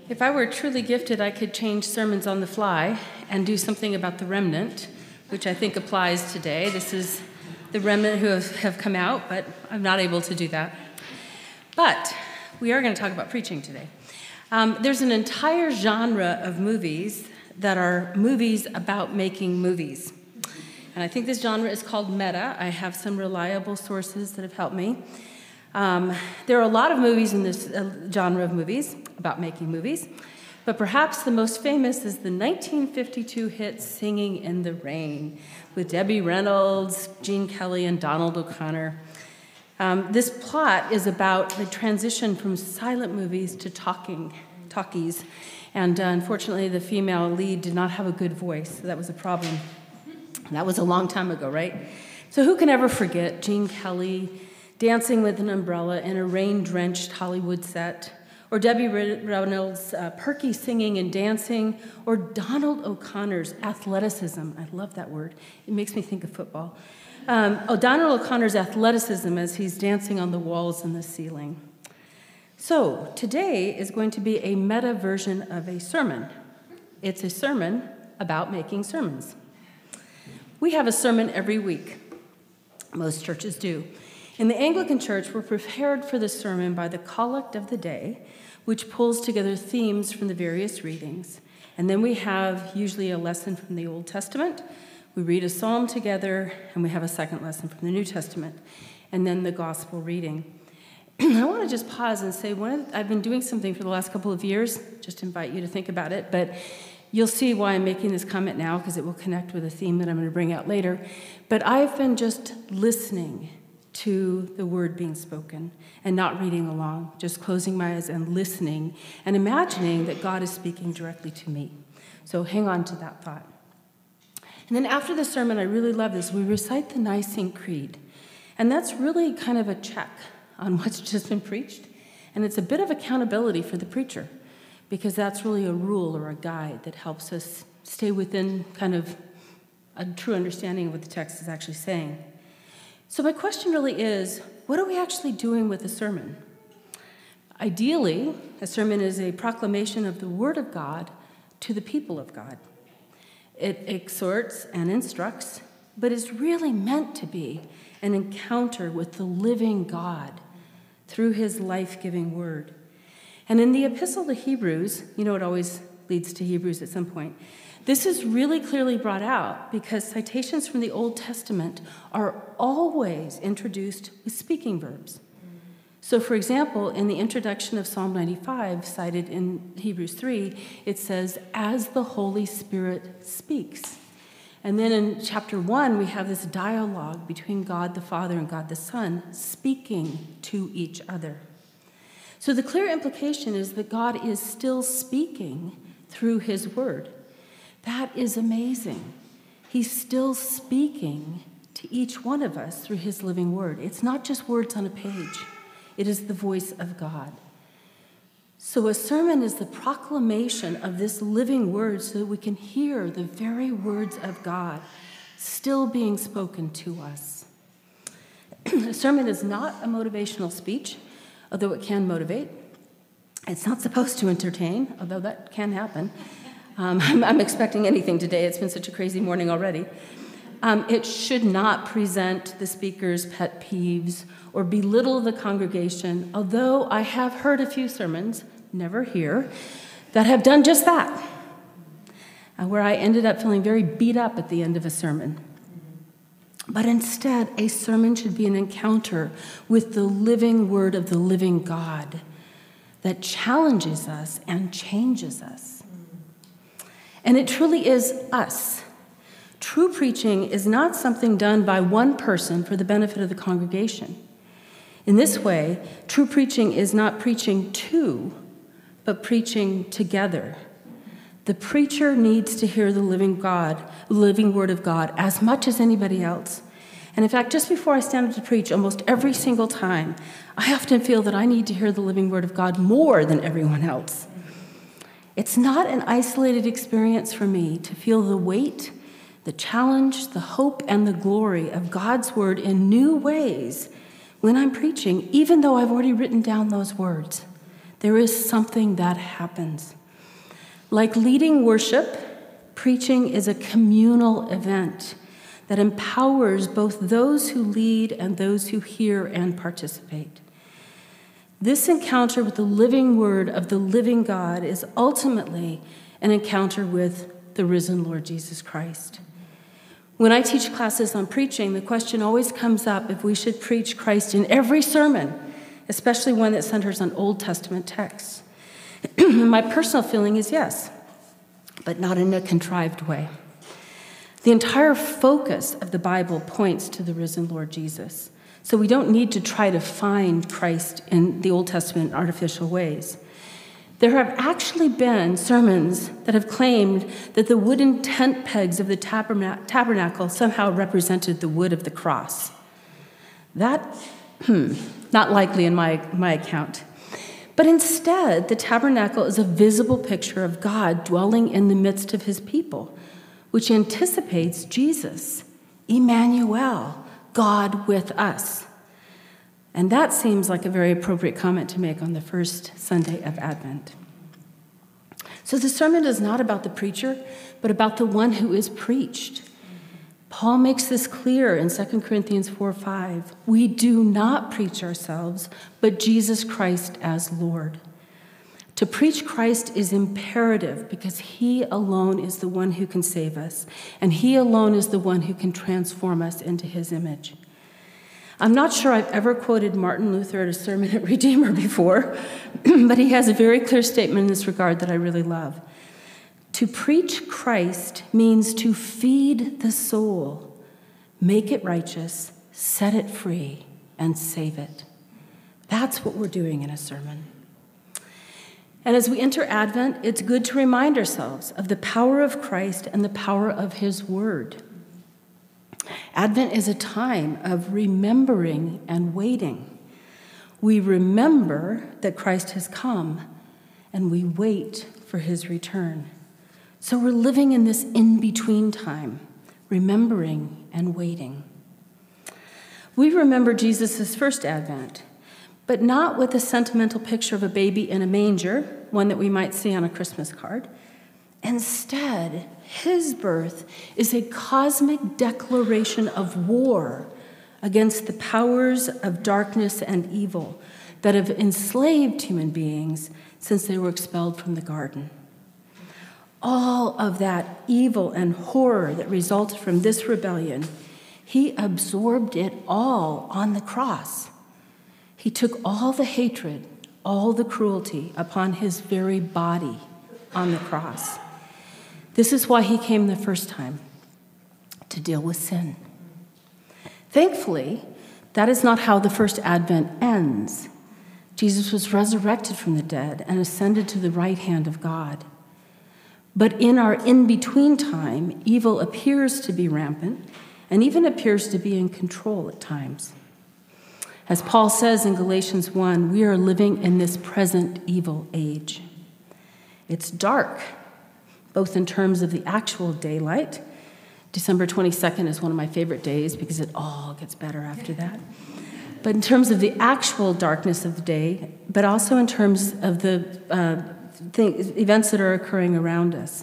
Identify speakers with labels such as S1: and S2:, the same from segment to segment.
S1: If I were truly gifted, I could change sermons on the fly and do something about the remnant, which I think applies today. This is the remnant who have come out, but I'm not able to do that. But we are going to talk about preaching today. There's an entire genre of movies that are movies about making movies. And I think this genre is called meta. I have some reliable sources that have helped me. There are a lot of movies in this genre of movies about making movies, but perhaps the most famous is the 1952 hit Singing in the Rain with Debbie Reynolds, Gene Kelly, and Donald O'Connor. This plot is about the transition from silent movies to talkies, and unfortunately the female lead did not have a good voice, so that was a problem. That was a long time ago, right? So who can ever forget Gene Kelly dancing with an umbrella in a rain-drenched Hollywood set, or Debbie Reynolds' perky singing and dancing, or Donald O'Connor's athleticism. I love that word. It makes me think of football. Donald O'Connor's athleticism as he's dancing on the walls and the ceiling. So today is going to be a meta version of a sermon. It's a sermon about making sermons. We have a sermon every week. Most churches do. In the Anglican Church, we're prepared for the sermon by the collect of the day, which pulls together themes from the various readings. And then we have usually a lesson from the Old Testament. We read a psalm together, and we have a second lesson from the New Testament, and then the gospel reading. I want to just pause and say, I've been doing something for the last couple of years, just invite you to think about it, but you'll see why I'm making this comment now, because it will connect with a theme that I'm going to bring out later. But I've been just listening to the word being spoken and not reading along, just closing my eyes and listening and imagining that God is speaking directly to me. So hang on to that thought. And then after the sermon, I really love this, we recite the Nicene Creed. And that's really kind of a check on what's just been preached. And it's a bit of accountability for the preacher, because that's really a rule or a guide that helps us stay within kind of a true understanding of what the text is actually saying. So my question really is, what are we actually doing with a sermon? Ideally, a sermon is a proclamation of the Word of God to the people of God. It exhorts and instructs, but is really meant to be an encounter with the living God through his life-giving word. And in the Epistle to Hebrews, you know it always leads to Hebrews at some point, this is really clearly brought out because citations from the Old Testament are always introduced with speaking verbs. So, for example, in the introduction of Psalm 95, cited in Hebrews 3, it says, as the Holy Spirit speaks. And then in chapter 1, we have this dialogue between God the Father and God the Son speaking to each other. So the clear implication is that God is still speaking through his word. That is amazing. He's still speaking to each one of us through his living word. It's not just words on a page. It is the voice of God. So a sermon is the proclamation of this living word so that we can hear the very words of God still being spoken to us. A sermon is not a motivational speech, although it can motivate. It's not supposed to entertain, although that can happen. I'm expecting anything today. It's been such a crazy morning already. It should not present the speaker's pet peeves or belittle the congregation, although I have heard a few sermons, never here, that have done just that, where I ended up feeling very beat up at the end of a sermon. But instead, a sermon should be an encounter with the living word of the living God that challenges us and changes us. And it truly is us. True preaching is not something done by one person for the benefit of the congregation. In this way, true preaching is not preaching to, but preaching together. The preacher needs to hear the living word of God as much as anybody else. And in fact, just before I stand up to preach, almost every single time, I often feel that I need to hear the living word of God more than everyone else. It's not an isolated experience for me to feel the weight, the challenge, the hope, and the glory of God's word in new ways when I'm preaching, even though I've already written down those words. There is something that happens. Like leading worship, preaching is a communal event that empowers both those who lead and those who hear and participate. This encounter with the living word of the living God is ultimately an encounter with the risen Lord Jesus Christ. When I teach classes on preaching, the question always comes up if we should preach Christ in every sermon, especially one that centers on Old Testament texts. My personal feeling is yes, but not in a contrived way. The entire focus of the Bible points to the risen Lord Jesus. So we don't need to try to find Christ in the Old Testament in artificial ways. There have actually been sermons that have claimed that the wooden tent pegs of the tabernacle somehow represented the wood of the cross. That, not likely in my account. But instead, the tabernacle is a visible picture of God dwelling in the midst of his people, which anticipates Jesus, Emmanuel, God with us. And that seems like a very appropriate comment to make on the first Sunday of Advent. So the sermon is not about the preacher, but about the one who is preached. Paul makes this clear in 2 Corinthians 4:5. We do not preach ourselves, but Jesus Christ as Lord. To preach Christ is imperative because he alone is the one who can save us, and he alone is the one who can transform us into his image. I'm not sure I've ever quoted Martin Luther at a sermon at Redeemer before, but he has a very clear statement in this regard that I really love. To preach Christ means to feed the soul, make it righteous, set it free, and save it. That's what we're doing in a sermon. And as we enter Advent, it's good to remind ourselves of the power of Christ and the power of his word. Advent is a time of remembering and waiting. We remember that Christ has come, and we wait for his return. So we're living in this in-between time, remembering and waiting. We remember Jesus' first Advent, but not with a sentimental picture of a baby in a manger, one that we might see on a Christmas card. Instead, his birth is a cosmic declaration of war against the powers of darkness and evil that have enslaved human beings since they were expelled from the garden. All of that evil and horror that resulted from this rebellion, he absorbed it all on the cross. He took all the hatred, all the cruelty upon his very body on the cross. This is why he came the first time, to deal with sin. Thankfully, that is not how the first Advent ends. Jesus was resurrected from the dead and ascended to the right hand of God. But in our in-between time, evil appears to be rampant and even appears to be in control at times. As Paul says in Galatians 1, we are living in this present evil age. It's dark, both in terms of the actual daylight. December 22nd is one of my favorite days because it all gets better after that. But in terms of the actual darkness of the day, but also in terms of the events that are occurring around us.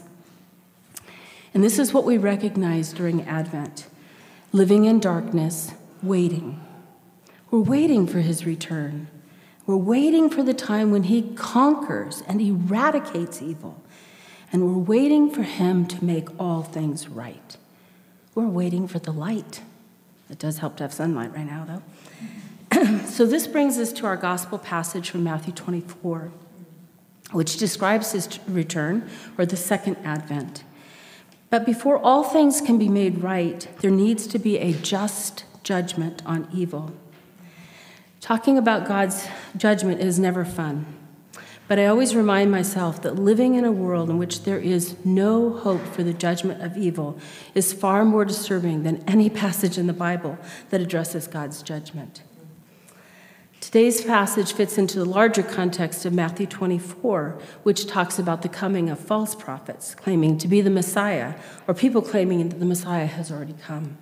S1: And this is what we recognize during Advent, living in darkness, waiting. We're waiting for his return. We're waiting for the time when he conquers and eradicates evil. And we're waiting for him to make all things right. We're waiting for the light. It does help to have sunlight right now, though. So this brings us to our gospel passage from Matthew 24, which describes his return, or the second Advent. But before all things can be made right, there needs to be a just judgment on evil. Talking about God's judgment is never fun, but I always remind myself that living in a world in which there is no hope for the judgment of evil is far more disturbing than any passage in the Bible that addresses God's judgment. Today's passage fits into the larger context of Matthew 24, which talks about the coming of false prophets claiming to be the Messiah, or people claiming that the Messiah has already come.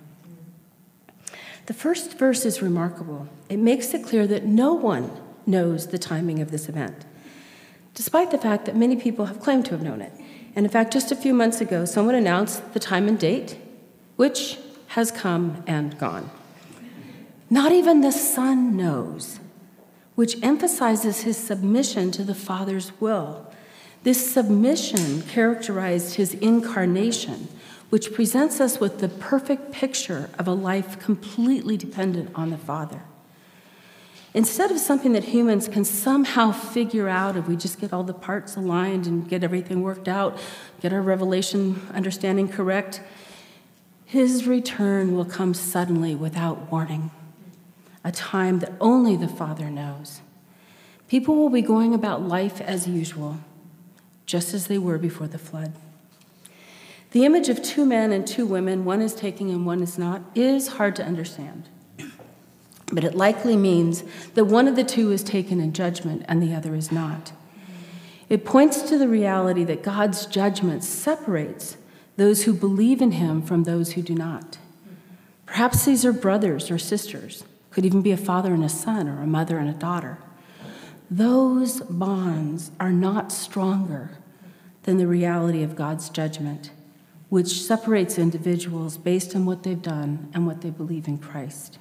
S1: The first verse is remarkable. It makes it clear that no one knows the timing of this event. despite the fact that many people have claimed to have known it. And in fact, just a few months ago, someone announced the time and date, which has come and gone. Not even the Son knows, which emphasizes his submission to the Father's will. This submission characterized his incarnation, which presents us with the perfect picture of a life completely dependent on the Father. Instead of something that humans can somehow figure out if we just get all the parts aligned and get everything worked out, get our revelation understanding correct, his return will come suddenly without warning, a time that only the Father knows. People will be going about life as usual, just as they were before the flood. The image of two men and two women, one is taking and one is not, is hard to understand. But it likely means that one of the two is taken in judgment and the other is not. It points to the reality that God's judgment separates those who believe in him from those who do not. Perhaps these are brothers or sisters, could even be a father and a son or a mother and a daughter. Those bonds are not stronger than the reality of God's judgment, which separates individuals based on what they've done and what they believe in Christ.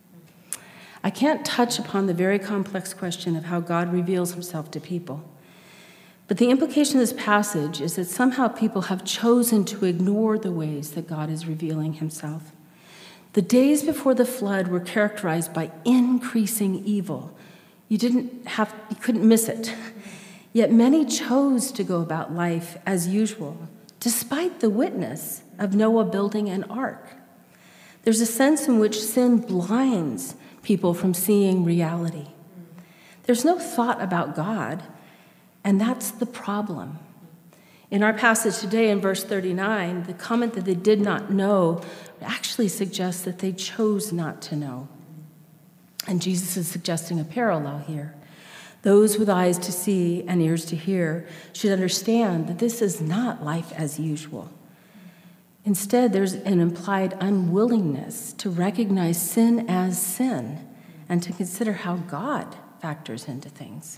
S1: I can't touch upon the very complex question of how God reveals himself to people. But the implication of this passage is that somehow people have chosen to ignore the ways that God is revealing himself. The days before the flood were characterized by increasing evil. You couldn't miss it. Yet many chose to go about life as usual, despite the witness of Noah building an ark. There's a sense in which sin blinds people from seeing reality. There's no thought about God, and that's the problem. In our passage today in verse 39, the comment that they did not know actually suggests that they chose not to know. And Jesus is suggesting a parallel here. Those with eyes to see and ears to hear should understand that this is not life as usual. Instead, there's an implied unwillingness to recognize sin as sin and to consider how God factors into things.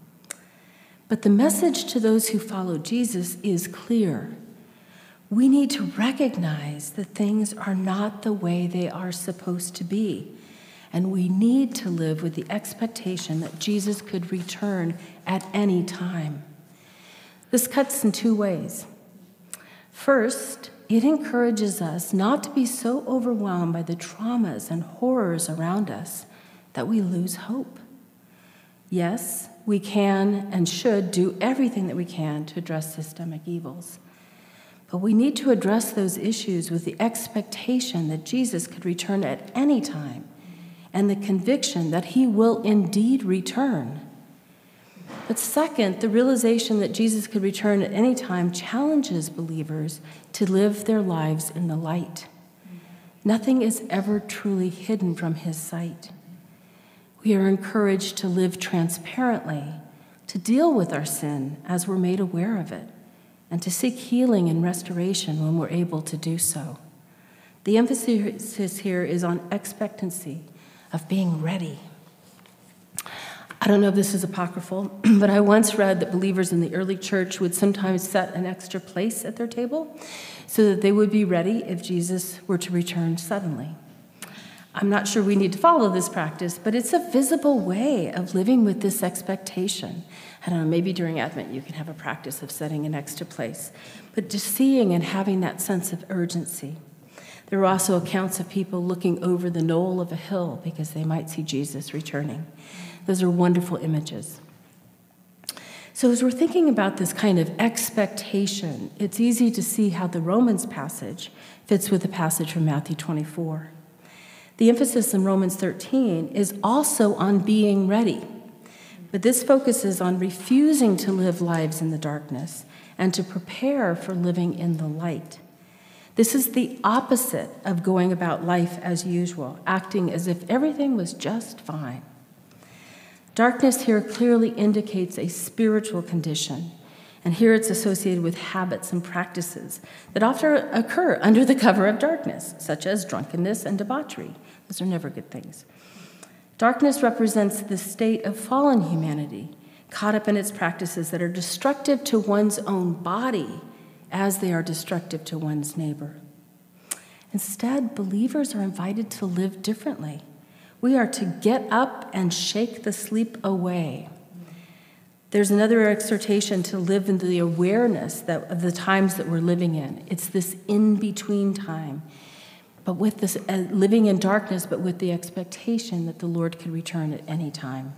S1: But the message to those who follow Jesus is clear. We need to recognize that things are not the way they are supposed to be, and we need to live with the expectation that Jesus could return at any time. This cuts in two ways. First, it encourages us not to be so overwhelmed by the traumas and horrors around us that we lose hope. Yes, we can and should do everything that we can to address systemic evils. But we need to address those issues with the expectation that Jesus could return at any time and the conviction that he will indeed return. But second, the realization that Jesus could return at any time challenges believers to live their lives in the light. Nothing is ever truly hidden from his sight. We are encouraged to live transparently, to deal with our sin as we're made aware of it, and to seek healing and restoration when we're able to do so. The emphasis here is on expectancy, of being ready. I don't know if this is apocryphal, but I once read that believers in the early church would sometimes set an extra place at their table so that they would be ready if Jesus were to return suddenly. I'm not sure we need to follow this practice, but it's a visible way of living with this expectation. I don't know, maybe during Advent you can have a practice of setting an extra place, but just seeing and having that sense of urgency. There are also accounts of people looking over the knoll of a hill because they might see Jesus returning. Those are wonderful images. So as we're thinking about this kind of expectation, it's easy to see how the Romans passage fits with the passage from Matthew 24. The emphasis in Romans 13 is also on being ready, but this focuses on refusing to live lives in the darkness and to prepare for living in the light. This is the opposite of going about life as usual, acting as if everything was just fine. Darkness here clearly indicates a spiritual condition, and here it's associated with habits and practices that often occur under the cover of darkness, such as drunkenness and debauchery. Those are never good things. Darkness represents the state of fallen humanity, caught up in its practices that are destructive to one's own body as they are destructive to one's neighbor. Instead, believers are invited to live differently. We are to get up and shake the sleep away. There's another exhortation to live in the awareness of the times that we're living in. It's this in-between time, but with this living in darkness, but with the expectation that the Lord could return at any time.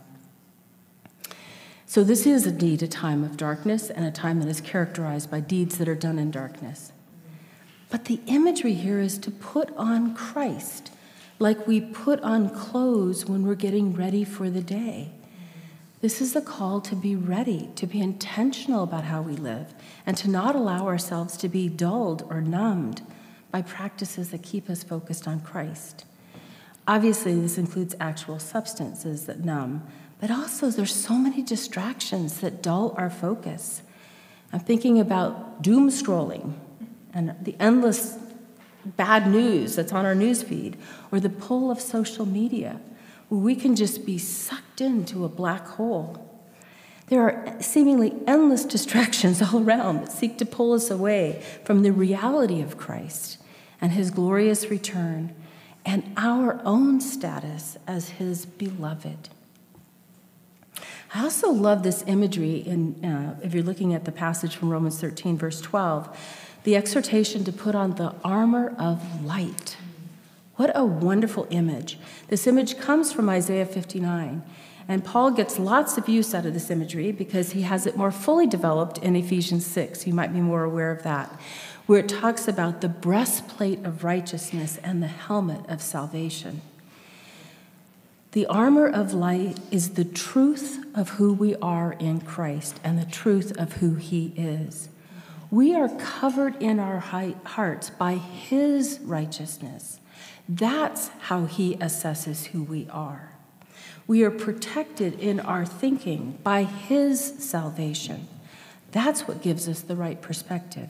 S1: So this is indeed a time of darkness and a time that is characterized by deeds that are done in darkness. But the imagery here is to put on Christ, like we put on clothes when we're getting ready for the day. This is a call to be ready, to be intentional about how we live, and to not allow ourselves to be dulled or numbed by practices that keep us focused on Christ. Obviously, this includes actual substances that numb, but also there's so many distractions that dull our focus. I'm thinking about doom scrolling and the endless bad news that's on our newsfeed, or the pull of social media, where we can just be sucked into a black hole. There are seemingly endless distractions all around that seek to pull us away from the reality of Christ and his glorious return and our own status as his beloved. I also love this imagery if you're looking at the passage from Romans 13, verse 12, the exhortation to put on the armor of light. What a wonderful image. This image comes from Isaiah 59, and Paul gets lots of use out of this imagery because he has it more fully developed in Ephesians 6. You might be more aware of that, where it talks about the breastplate of righteousness and the helmet of salvation. The armor of light is the truth of who we are in Christ and the truth of who he is. We are covered in our hearts by his righteousness. That's how he assesses who we are. We are protected in our thinking by his salvation. That's what gives us the right perspective.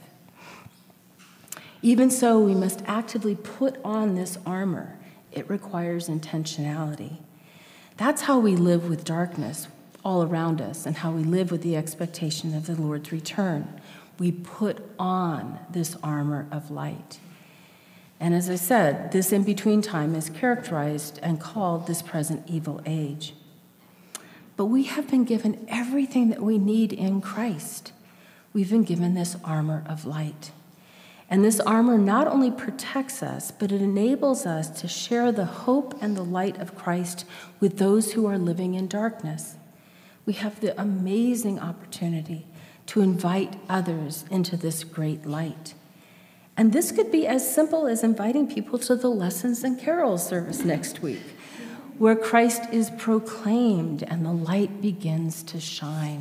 S1: Even so, we must actively put on this armor. It requires intentionality. That's how we live with darkness all around us and how we live with the expectation of the Lord's return. We put on this armor of light. And as I said, this in-between time is characterized and called this present evil age. But we have been given everything that we need in Christ. We've been given this armor of light. And this armor not only protects us, but it enables us to share the hope and the light of Christ with those who are living in darkness. We have the amazing opportunity to invite others into this great light. And this could be as simple as inviting people to the Lessons and Carols service next week, where Christ is proclaimed and the light begins to shine.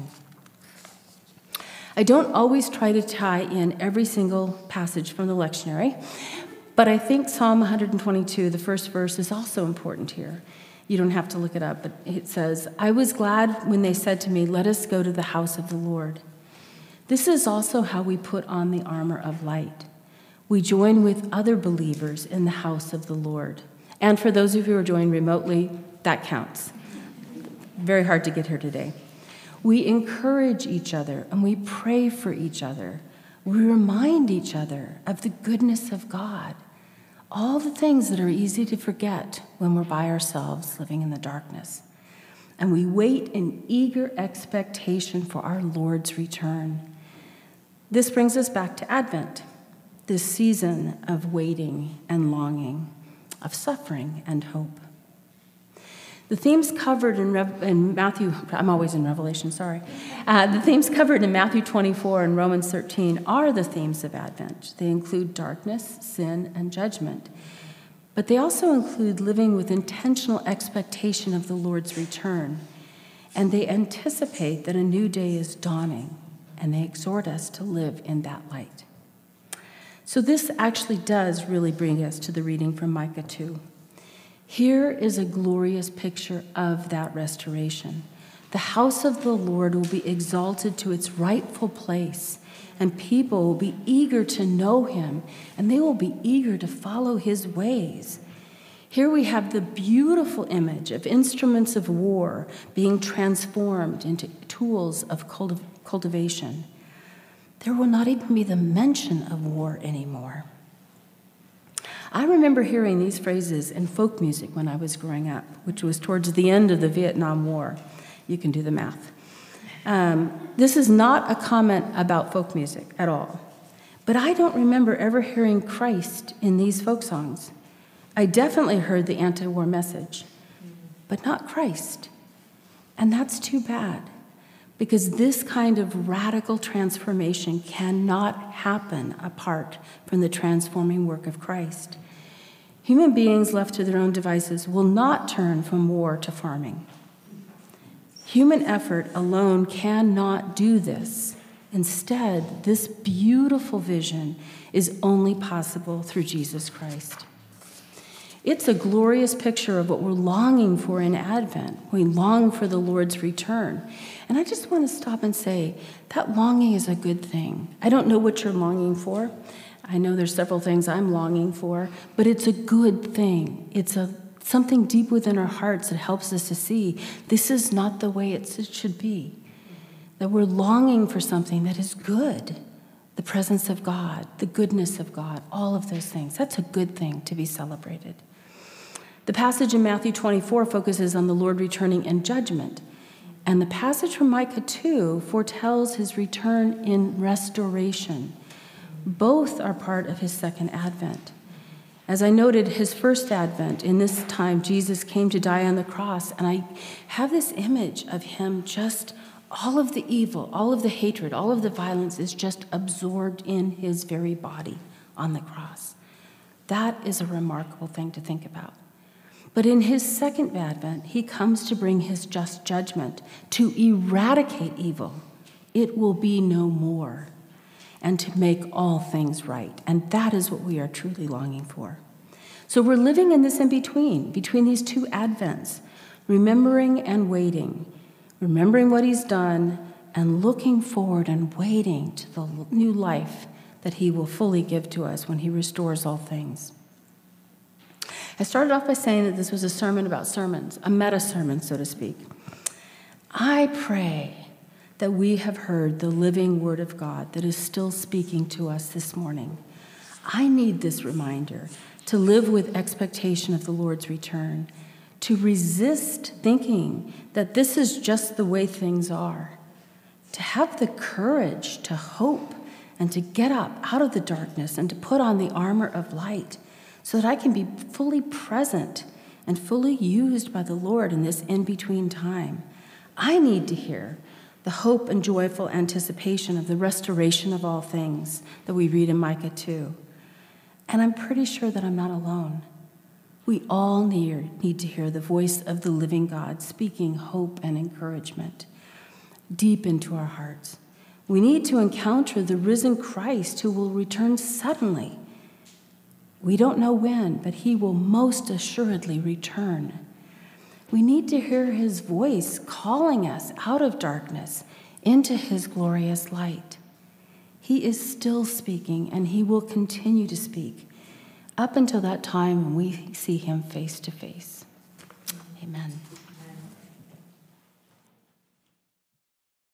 S1: I don't always try to tie in every single passage from the lectionary, but I think Psalm 122, the first verse, is also important here. You don't have to look it up, but it says, "I was glad when they said to me, 'Let us go to the house of the Lord.'" This is also how we put on the armor of light. We join with other believers in the house of the Lord. And for those of you who are joining remotely, that counts. Very hard to get here today. We encourage each other and we pray for each other. We remind each other of the goodness of God. All the things that are easy to forget when we're by ourselves living in the darkness. And we wait in eager expectation for our Lord's return. This brings us back to Advent, this season of waiting and longing, of suffering and hope. The themes covered in Matthew, I'm always in Revelation, sorry. The themes covered in Matthew 24 and Romans 13 are the themes of Advent. They include darkness, sin, and judgment. But they also include living with intentional expectation of the Lord's return. And they anticipate that a new day is dawning, and they exhort us to live in that light. So this actually does really bring us to the reading from Micah 2. Here is a glorious picture of that restoration. The house of the Lord will be exalted to its rightful place, and people will be eager to know him, and they will be eager to follow his ways. Here we have the beautiful image of instruments of war being transformed into tools of cultivation. There will not even be the mention of war anymore. I remember hearing these phrases in folk music when I was growing up, which was towards the end of the Vietnam War. You can do the math. This is not a comment about folk music at all, but I don't remember ever hearing Christ in these folk songs. I definitely heard the anti-war message, but not Christ. And that's too bad, because this kind of radical transformation cannot happen apart from the transforming work of Christ. Human beings left to their own devices will not turn from war to farming. Human effort alone cannot do this. Instead, this beautiful vision is only possible through Jesus Christ. It's a glorious picture of what we're longing for in Advent. We long for the Lord's return. And I just want to stop and say that longing is a good thing. I don't know what you're longing for. I know there's several things I'm longing for, but it's a good thing. It's something deep within our hearts that helps us to see this is not the way it should be. That we're longing for something that is good. The presence of God, the goodness of God, all of those things. That's a good thing to be celebrated. The passage in Matthew 24 focuses on the Lord returning in judgment. And the passage from Micah 2 foretells his return in restoration. Both are part of his second advent. As I noted, his first advent, in this time, Jesus came to die on the cross. And I have this image of him just, all of the evil, all of the hatred, all of the violence is just absorbed in his very body on the cross. That is a remarkable thing to think about. But in his second advent, he comes to bring his just judgment, to eradicate evil. It will be no more, and to make all things right. And that is what we are truly longing for. So we're living in this in-between, between these two advents, remembering and waiting, remembering what he's done and looking forward and waiting to the new life that he will fully give to us when he restores all things. I started off by saying that this was a sermon about sermons, a meta-sermon, so to speak. I pray that we have heard the living word of God that is still speaking to us this morning. I need this reminder to live with expectation of the Lord's return, to resist thinking that this is just the way things are, to have the courage to hope and to get up out of the darkness and to put on the armor of light, so that I can be fully present and fully used by the Lord in this in-between time. I need to hear the hope and joyful anticipation of the restoration of all things that we read in Micah 2. And I'm pretty sure that I'm not alone. We all need to hear the voice of the living God speaking hope and encouragement deep into our hearts. We need to encounter the risen Christ who will return suddenly. We don't know when, but he will most assuredly return. We need to hear his voice calling us out of darkness into his glorious light. He is still speaking, and he will continue to speak up until that time when we see him face to face. Amen.